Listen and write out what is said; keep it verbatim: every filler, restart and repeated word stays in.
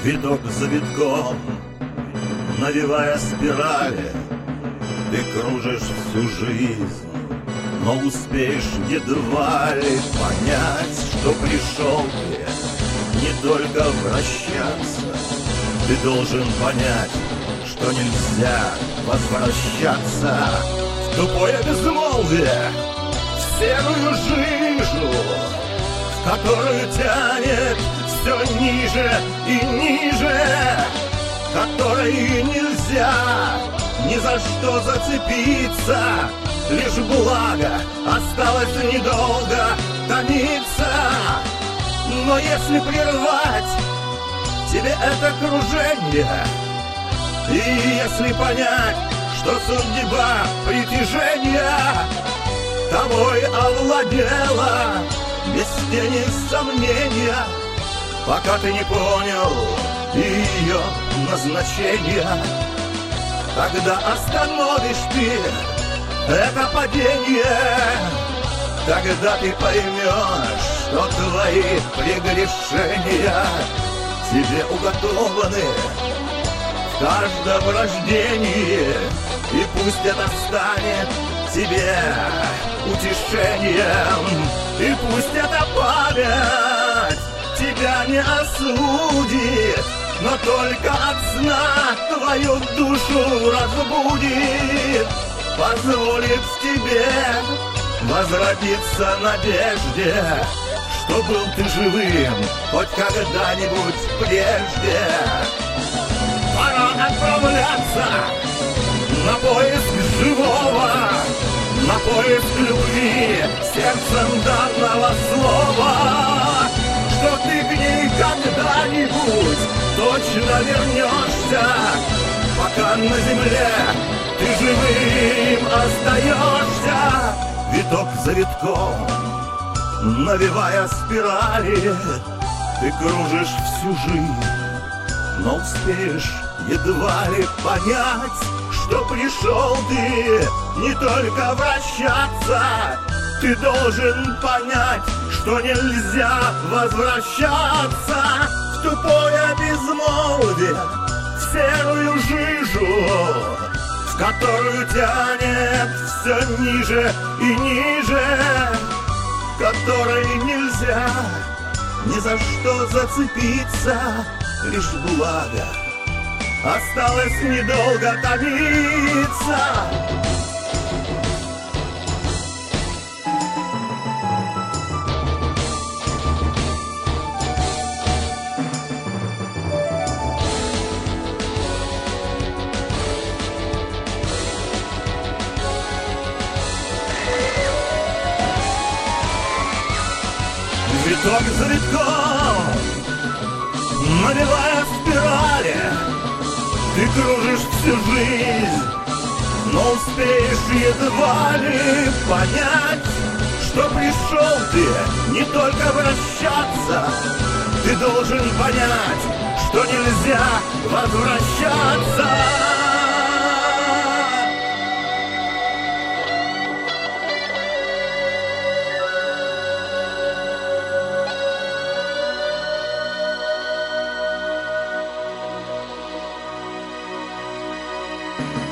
Виток за витком, навивая спирали, ты кружишь всю жизнь, но успеешь едва ли понять, что пришел ты не только вращаться. Ты должен понять, что нельзя возвращаться в тупое безмолвие, в серую жижу, в которую тянет все ниже и ниже, которой нельзя ни за что зацепиться. Лишь благо осталось недолго томиться. Но если прервать тебе это кружение, и если понять, что судьба притяжения тобой овладела без тени сомнения, пока ты не понял ее назначения, тогда остановишь ты это падение. Тогда ты поймешь, что твои прегрешения тебе уготованы в каждом рождении, и пусть это станет тебе утешением, и пусть эта память тебя не осудит, но только от сна твою душу разбудит, позволит тебе возвратиться надежде, что был ты живым хоть когда-нибудь прежде. Пора отправляться на поиск живого, на поиск любви, сердцем данного слова, что ты к ней когда-нибудь точно вернешься, пока на земле ты живым остаешься. Виток за витком, навивая спирали, ты кружишь всю жизнь, но успеешь едва ли понять, что пришел ты не только вращаться. Ты должен понять, что нельзя возвращаться в тупое безмолвие, в серую жижу, в которую тянет все ниже и ниже, которой нельзя ни за что зацепиться. Лишь благо осталось недолго томиться. Виток за витком, навивая спирали, ты кружишь всю жизнь, но успеешь едва ли понять, что пришел ты не только вращаться. Ты должен понять, что нельзя возвращаться. Thank you.